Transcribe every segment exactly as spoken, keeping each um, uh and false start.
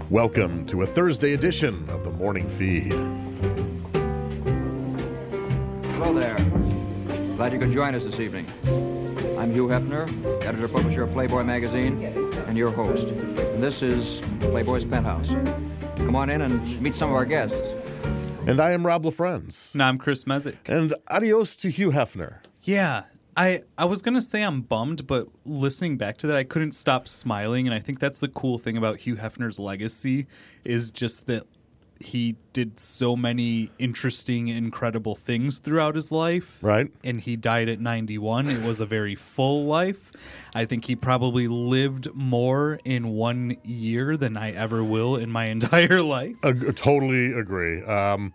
Welcome to a Thursday edition of the Morning Feed. Hello there. Glad you could join us this evening. I'm Hugh Hefner, editor-publisher of Playboy magazine, and your host. And this is Playboy's Penthouse. Come on in and meet some of our guests. And I am Rob LaFrenz. And I'm Chris Mezek. And adios to Hugh Hefner. Yeah, I, I was going to say I'm bummed, but listening back to that, I couldn't stop smiling. And I think that's the cool thing about Hugh Hefner's legacy is just that he did so many interesting, incredible things throughout his life. Right. And he died at ninety-one. It was a very full life. I think he probably lived more in one year than I ever will in my entire life. I totally agree. Um,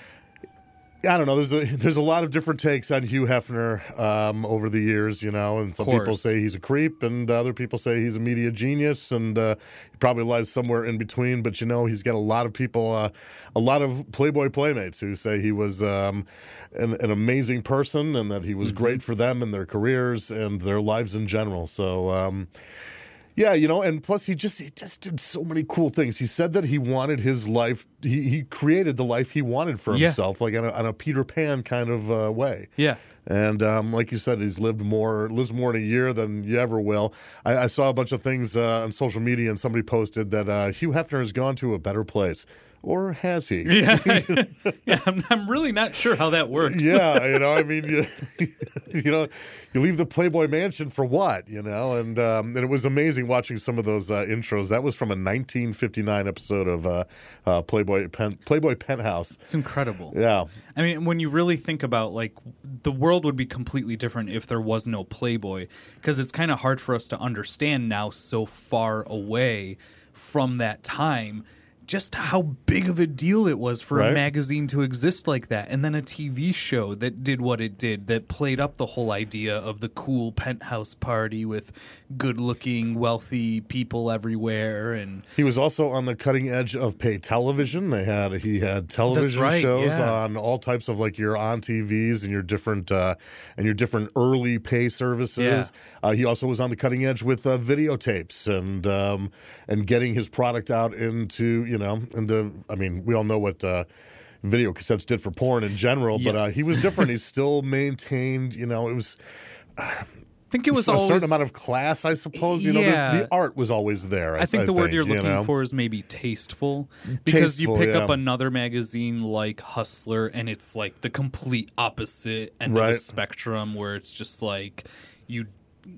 I don't know. There's a there's a lot of different takes on Hugh Hefner um, over the years, you know, and some people say he's a creep, and other people say he's a media genius, and uh, he probably lies somewhere in between. But you know, he's got a lot of people, uh, a lot of Playboy playmates who say he was um, an, an amazing person, and that he was mm-hmm. great for them and their careers and their lives in general. So. Um, Yeah, you know, and plus he just he just did so many cool things. He said that he wanted his life, he, he created the life he wanted for himself, yeah. like on a, on a Peter Pan kind of uh, way. Yeah. And um, like you said, he's lived more, lives more in a year than you ever will. I, I saw a bunch of things uh, on social media, and somebody posted that uh, Hugh Hefner has gone to a better place. Or has he? Yeah, I, yeah I'm, I'm really not sure how that works. Yeah, you know, I mean, you, you know, you leave the Playboy Mansion for what, you know? And um, and it was amazing watching some of those uh, intros. That was from a nineteen fifty-nine episode of uh, uh, Playboy Pen- Playboy Penthouse. It's incredible. Yeah. I mean, when you really think about, like, the world would be completely different if there was no Playboy, because it's kind of hard for us to understand now so far away from that time just how big of a deal it was for right? a magazine to exist like that. And then a T V show that did what it did, that played up the whole idea of the cool penthouse party with good-looking, wealthy people everywhere. And he was also on the cutting edge of pay television. They had He had television right, shows yeah. on all types of, like, your on T Vs and your different uh, and your different early pay services. Yeah. Uh, he also was on the cutting edge with uh, videotapes and um, and getting his product out into, you know, and uh, I mean, we all know what uh, video cassettes did for porn in general, yes. but uh, he was different. He still maintained, you know, it was. Uh, I think it was a always, certain amount of class, I suppose. You yeah. know, the art was always there. I, I think I the think, word you're looking you know? for is maybe tasteful, because tasteful, you pick yeah. up another magazine like Hustler, and it's like the complete opposite end right. of the spectrum, where it's just like you.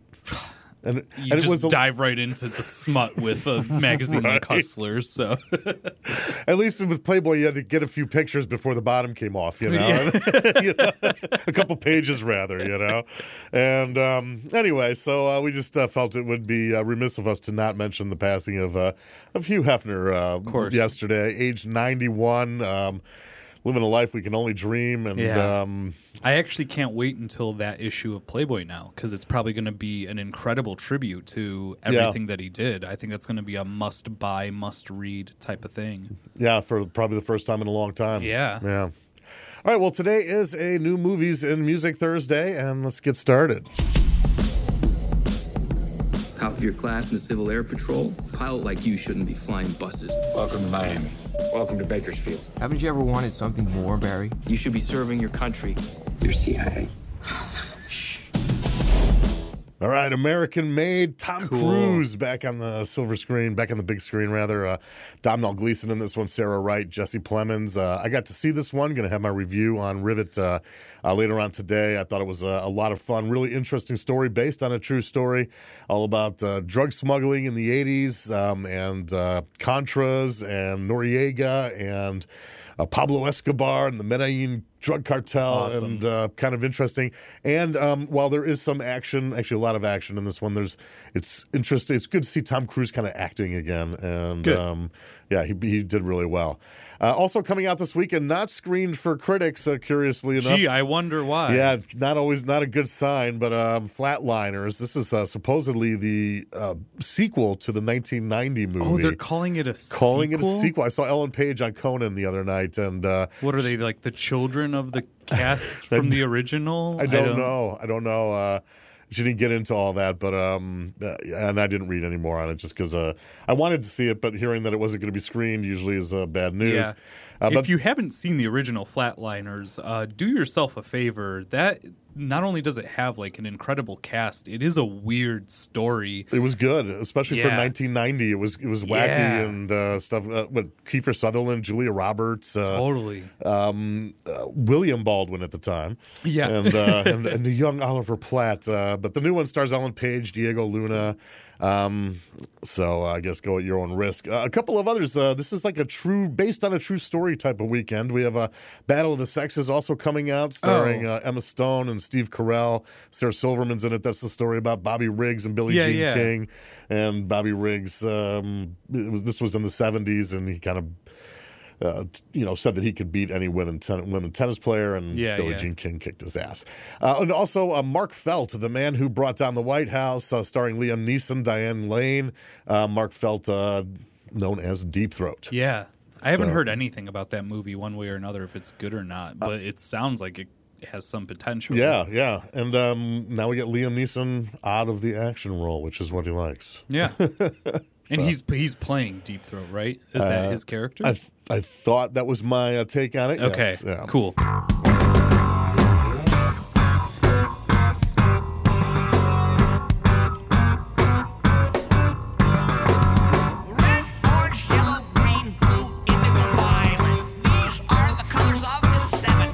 And, you and just it was a, dive right into the smut with a magazine right. like Hustler. So, at least with Playboy, you had to get a few pictures before the bottom came off. You know, yeah. you know? A couple pages rather. You know, and um, anyway, so uh, we just uh, felt it would be uh, remiss of us to not mention the passing of uh, of Hugh Hefner uh, of course. yesterday, age ninety-one. Um, living a life we can only dream, and yeah. um, I actually can't wait until that issue of Playboy now, because it's probably going to be an incredible tribute to everything yeah. that he did. I think that's going to be a must-buy, must-read type of thing. Yeah, for probably the first time in a long time. Yeah. Yeah. All right, well, today is a New Movies and Music Thursday, and let's get started. Top of your class in the Civil Air Patrol. A pilot like you shouldn't be flying buses. Welcome to Miami. Welcome to Bakersfield. Haven't you ever wanted something more, Barry? You should be serving your country. You're C I A. All right, American-made Tom Cool. Cruise back on the silver screen, back on the big screen, rather. Uh, Domhnall Gleeson in this one, Sarah Wright, Jesse Plemons. Uh, I got to see this one. Going to have my review on Rivet uh, uh, later on today. I thought it was a, a lot of fun. Really interesting story based on a true story, all about uh, drug smuggling in the eighties um, and uh, Contras and Noriega and uh, Pablo Escobar and the Medellin drug cartel. Awesome. And uh, kind of interesting. And um, while there is some action, actually a lot of action in this one, there's it's interesting. It's good to see Tom Cruise kind of acting again. And um, yeah, he he did really well. Uh, also coming out this weekend, not screened for critics, uh, curiously enough. Gee, I wonder why. Yeah, not always not a good sign, but um, Flatliners. This is uh, supposedly the uh, sequel to the nineteen ninety movie. Oh, they're calling it a calling sequel? it a sequel. I saw Ellen Page on Conan the other night, and uh, What are they, like the children of the cast from the original? I don't, I don't know. I don't know. Uh, she didn't get into all that, but um, uh, and I didn't read any more on it just because uh, I wanted to see it, but hearing that it wasn't going to be screened usually is uh, bad news. Yeah. Uh, but if you haven't seen the original Flatliners, uh, do yourself a favor. That not only does it have like an incredible cast, it is a weird story. It was good, especially for Yeah. nineteen ninety. It was it was wacky Yeah. and uh, stuff. Uh, with Kiefer Sutherland, Julia Roberts, uh, Totally. um, uh, William Baldwin at the time, Yeah. and, uh, and and the young Oliver Platt. Uh, but the new one stars Ellen Page, Diego Luna. Um, so uh, I guess go at your own risk. Uh, a couple of others. Uh, this is like a true, based on a true story type of weekend. We have a uh, Battle of the Sexes also coming out, starring Oh. uh, Emma Stone and Steve Carell. Sarah Silverman's in it. That's the story about Bobby Riggs and Billie Yeah, Jean yeah. King. And Bobby Riggs, um, it was, this was in the seventies, and he kind of. Uh, you know, said that he could beat any women, ten, women tennis player, and Yeah, Billie yeah. Jean King kicked his ass. Uh, and also uh, Mark Felt, the man who brought down the White House, uh, starring Liam Neeson, Diane Lane. Uh, Mark Felt, uh, known as Deep Throat. Yeah. I haven't So- heard anything about that movie one way or another, if it's good or not, but it sounds like it has some potential. Yeah, yeah. And um, now we get Liam Neeson out of the action role, which is what he likes. Yeah. And he's he's playing Deep Throat, right? Is that Uh, his character? I, th- I thought that was my uh, take on it. okay, Yes, yeah. cool. Red, orange, yellow, green, blue, indigo, violet. These are the colors of the seven.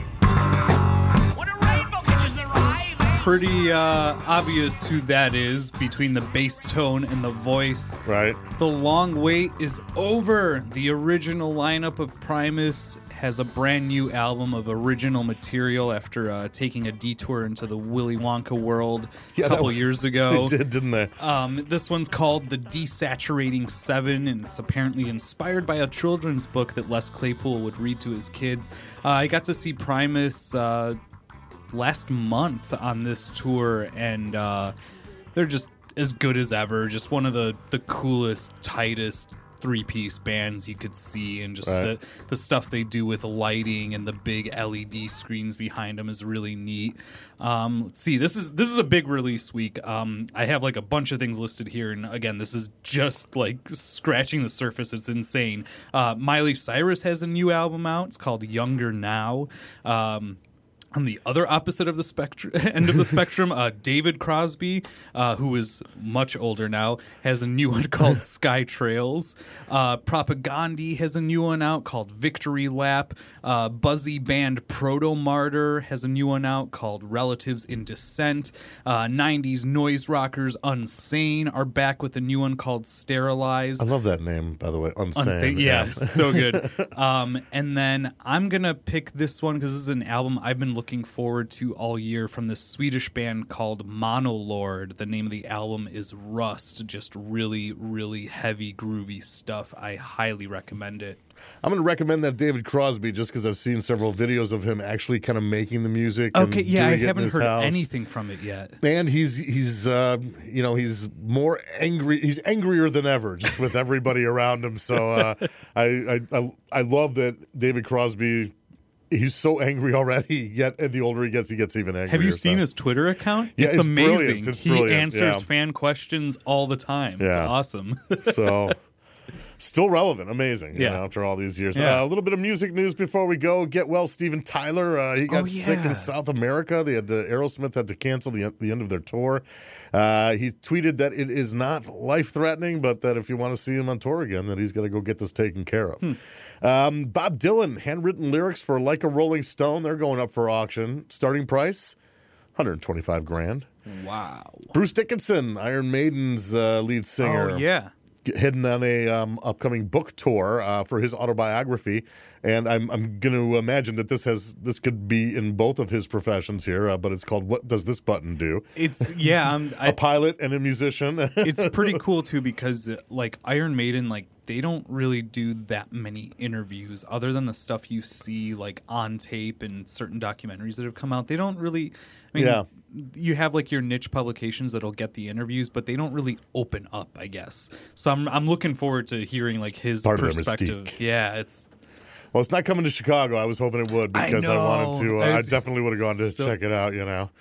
When a rainbow catches their eye, they... Pretty uh, obvious who that is between the bass tone and the voice. Right. The long wait is over. The original lineup of Primus has a brand new album of original material after uh, taking a detour into the Willy Wonka world Yeah, a that couple was- years ago. They did, didn't they? Um, this one's called The Desaturating Seven, and it's apparently inspired by a children's book that Les Claypool would read to his kids. Uh, I got to see Primus uh, last month on this tour, and uh, they're just as good as ever. Just one of the, the coolest, tightest three-piece bands you could see, and just Right. the, the stuff they do with lighting and the big L E D screens behind them is really neat. Um, let's see, this is this is a big release week. Um, I have like a bunch of things listed here, and again, this is just like scratching the surface. It's insane. Uh, Miley Cyrus has a new album out. It's called Younger Now. Um, On the other opposite of the spectrum, end of the spectrum, uh, David Crosby, uh, who is much older now, has a new one called Sky Trails. Uh, Propagandhi has a new one out called Victory Lap. Uh, Buzzy band Proto Martyr has a new one out called Relatives in Descent. Uh, nineties noise rockers Unsane are back with a new one called Sterilized. I love that name, by the way. Unsane. Unsane, yeah, so good. Um, and then I'm gonna pick this one because this is an album I've been looking forward to all year from this Swedish band called Monolord. The name of the album is Rust. Just really, really heavy, groovy stuff. I highly recommend it. I'm going to recommend that David Crosby just because I've seen several videos of him actually kind of making the music. And Okay, yeah, I doing it in haven't his heard house. anything from it yet. And he's he's uh, you know he's more angry. He's angrier than ever, just with everybody around him. So uh, I, I I I love that David Crosby. He's so angry already. Yet the older he gets, he gets even angrier. Have you seen so. his Twitter account? Yeah, it's, it's amazing. brilliant. It's he brilliant, answers yeah. fan questions all the time. It's Yeah. awesome. So still relevant, amazing. You Yeah. know, after all these years. Yeah. Uh, a little bit of music news before we go. Get well, Steven Tyler. Uh, he got Oh, sick yeah. in South America. They had to, Aerosmith had to cancel the the end of their tour. Uh, he tweeted that it is not life threatening, but that if you want to see him on tour again, that he's got to go get this taken care of. Hmm. Um, Bob Dylan, handwritten lyrics for Like a Rolling Stone. They're going up for auction. Starting price, one hundred twenty-five grand. Wow. Bruce Dickinson, Iron Maiden's uh, lead singer. Oh, yeah. Heading on a um, upcoming book tour uh, for his autobiography, and I'm I'm going to imagine that this has this could be in both of his professions here, uh, but it's called "What Does This Button Do?" It's yeah. I'm, I, A pilot and a musician. it's pretty cool too because uh, like Iron Maiden, like they don't really do that many interviews other than the stuff you see like on tape and certain documentaries that have come out. They don't really. I mean, Yeah. you have like your niche publications that'll get the interviews, but they don't really open up, I guess. So I'm I'm looking forward to hearing like his Part of their perspective. mystique. Yeah, it's Well, it's not coming to Chicago. I was hoping it would I because I, wanted know. to. Uh, I It's definitely would have gone to so- check it out. You know.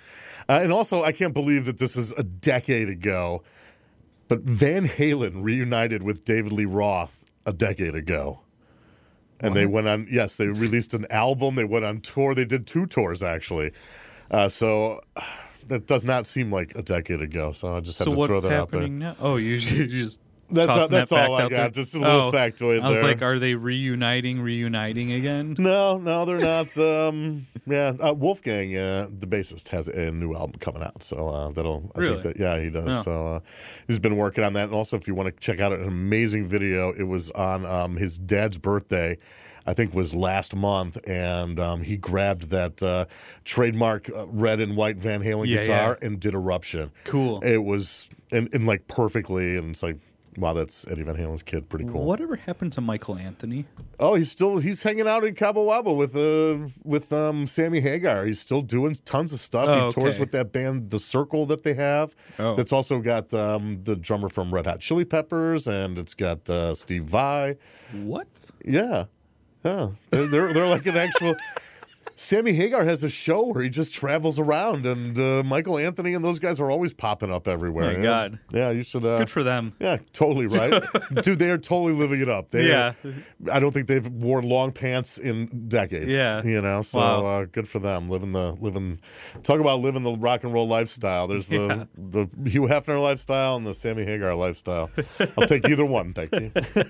Uh, and also, I can't believe that this is a decade ago, but Van Halen reunited with David Lee Roth a decade ago. And what? They went on, yes, they released an album. They went on tour. They did two tours, actually. Uh, so that does not seem like a decade ago. So I just had so to throw that out there. So what's happening now? Oh, you, you just... That's, all, that's that all I got. There. Just a little oh, factoid there. I was like, are they reuniting, reuniting again? No, no, they're not. um, yeah, uh, Wolfgang, uh, the bassist, has a new album coming out. So uh, that'll, I really? think that, yeah, he does. Oh. So uh, he's been working on that. And also, if you want to check out an amazing video, it was on um, his dad's birthday. I think was last month, and um, he grabbed that uh, trademark uh, red and white Van Halen yeah, guitar yeah. and did Eruption. Cool. It was, and, and like perfectly, and it's like, wow, that's Eddie Van Halen's kid. Pretty cool. Whatever happened to Michael Anthony? Oh, he's still he's hanging out in Cabo Wabo with uh with um Sammy Hagar. He's still doing tons of stuff. Oh, he okay. tours with that band, The Circle, that they have. Oh. That's also got um, the drummer from Red Hot Chili Peppers, and it's got uh, Steve Vai. What? Yeah, yeah. They're they're, they're like an actual. Sammy Hagar has a show where he just travels around, and uh, Michael Anthony and those guys are always popping up everywhere. Oh my yeah. God. Yeah, you should. Uh, Good for them. Yeah, totally right. Dude, they are totally living it up. They yeah. Are, I don't think they've worn long pants in decades. Yeah. You know, so wow. uh, good for them. Living the, living, talk about living the rock and roll lifestyle. There's the, yeah. the Hugh Hefner lifestyle and the Sammy Hagar lifestyle. I'll take either one, thank you.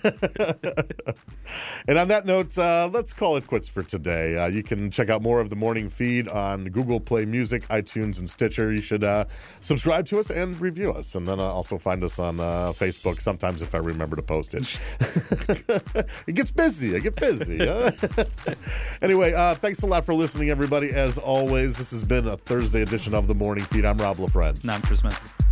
And on that note, uh, let's call it quits for today. Uh, you can check out more of the morning feed on Google Play Music, iTunes, and Stitcher. You should uh, subscribe to us and review us, and then uh, also find us on uh, Facebook sometimes if I remember to post it. It gets busy. I get busy. Huh? Anyway, uh, thanks a lot for listening, everybody. As always, this has been a Thursday edition of The Morning Feed. I'm Rob LaFrance. No, I'm Chris Messi.